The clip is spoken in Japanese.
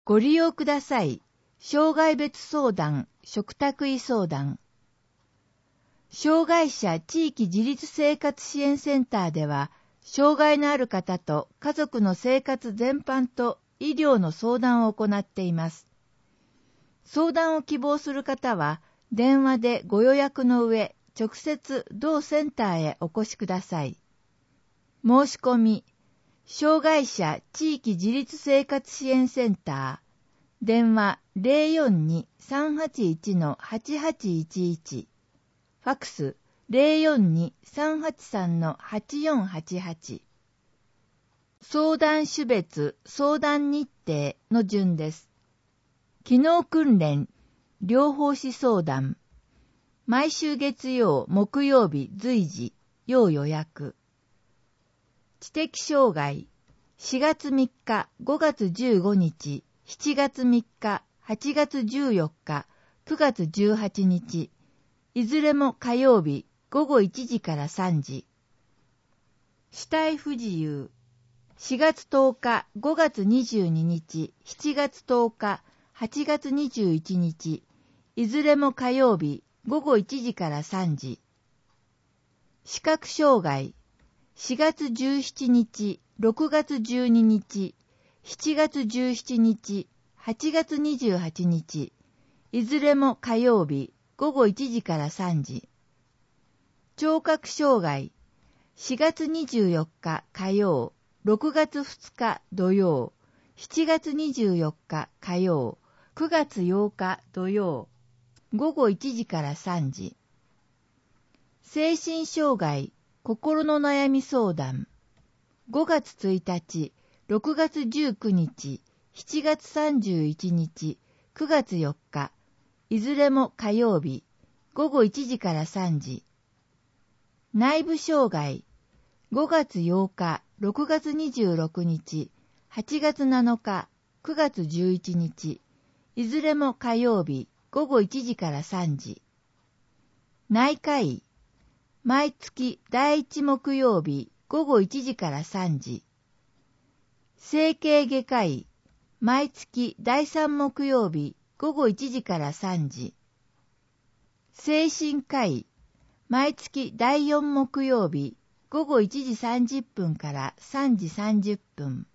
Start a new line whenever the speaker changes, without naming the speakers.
ご利用ください。障害別相談、嘱託医相談。障害者地域自立生活支援センターでは、障害のある方と家族の生活全般と医療の相談を行っています。相談を希望する方は、電話でご予約の上、直接同センターへお越しください。申し込み、障害者地域自立生活支援センター、電話 042-381-8811、ファクス 042-383-8488。相談種別、相談日程の順です。機能訓練、療法士相談。毎週月曜、木曜日随時、要予約。知的障害、4月3日、5月15日、7月3日、8月14日、9月18日、いずれも火曜日、午後1時から3時。肢体不自由、4月10日、5月22日、7月10日、8月21日、いずれも火曜日、午後1時から3時。視覚障害、4月17日、6月12日、7月17日、8月28日、いずれも火曜日、午後1時から3時。聴覚障害、4月24日火曜、6月2日土曜、7月24日火曜、9月8日土曜、午後1時から3時。精神障害、心の悩み相談、5月1日、6月19日、7月31日、9月4日、いずれも火曜日、午後1時から3時。内部障害、5月8日、6月26日、8月7日、9月11日、いずれも火曜日、午後1時から3時。内科医、毎月第1木曜日、午後1時から3時。整形外科医、毎月第3木曜日、午後1時から3時。精神科医、毎月第4木曜日、午後1時30分から3時30分。